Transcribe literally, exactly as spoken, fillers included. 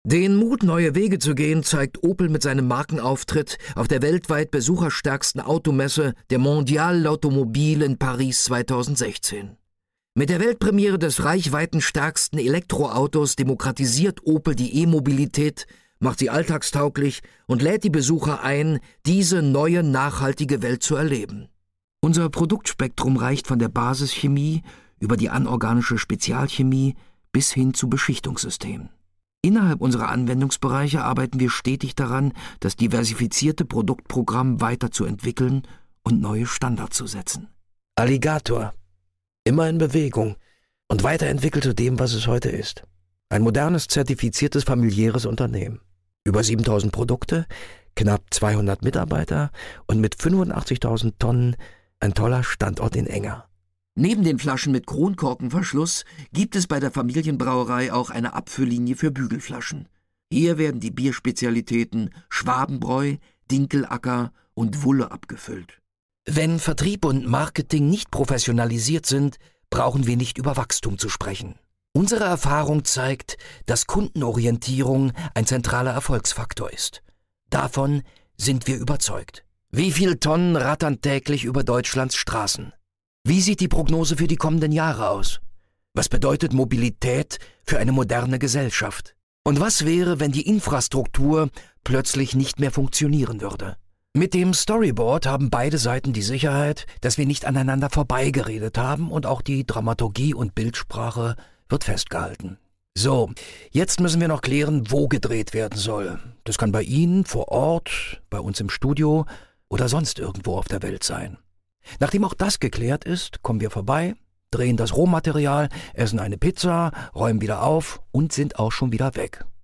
Den Mut, neue Wege zu gehen, zeigt Opel mit seinem Markenauftritt auf der weltweit besucherstärksten Automesse der Mondial l'Automobile in Paris zweitausendsechzehn. Mit der Weltpremiere des reichweitenstärksten Elektroautos demokratisiert Opel die E-Mobilität, macht sie alltagstauglich und lädt die Besucher ein, diese neue, nachhaltige Welt zu erleben. Unser Produktspektrum reicht von der Basischemie über die anorganische Spezialchemie bis hin zu Beschichtungssystemen. Innerhalb unserer Anwendungsbereiche arbeiten wir stetig daran, das diversifizierte Produktprogramm weiterzuentwickeln und neue Standards zu setzen. Alligator. Immer in Bewegung und weiterentwickelt zu dem, was es heute ist. Ein modernes, zertifiziertes, familiäres Unternehmen. Über siebentausend Produkte, knapp zweihundert Mitarbeiter und mit fünfundachtzigtausend Tonnen ein toller Standort in Enger. Neben den Flaschen mit Kronkorkenverschluss gibt es bei der Familienbrauerei auch eine Abfülllinie für Bügelflaschen. Hier werden die Bierspezialitäten Schwabenbräu, Dinkelacker und Wulle abgefüllt. Wenn Vertrieb und Marketing nicht professionalisiert sind, brauchen wir nicht über Wachstum zu sprechen. Unsere Erfahrung zeigt, dass Kundenorientierung ein zentraler Erfolgsfaktor ist. Davon sind wir überzeugt. Wie viele Tonnen rattern täglich über Deutschlands Straßen? Wie sieht die Prognose für die kommenden Jahre aus? Was bedeutet Mobilität für eine moderne Gesellschaft? Und was wäre, wenn die Infrastruktur plötzlich nicht mehr funktionieren würde? Mit dem Storyboard haben beide Seiten die Sicherheit, dass wir nicht aneinander vorbeigeredet haben und auch die Dramaturgie und Bildsprache wird festgehalten. So, jetzt müssen wir noch klären, wo gedreht werden soll. Das kann bei Ihnen vor Ort, bei uns im Studio oder sonst irgendwo auf der Welt sein. Nachdem auch das geklärt ist, kommen wir vorbei, drehen das Rohmaterial, essen eine Pizza, räumen wieder auf und sind auch schon wieder weg.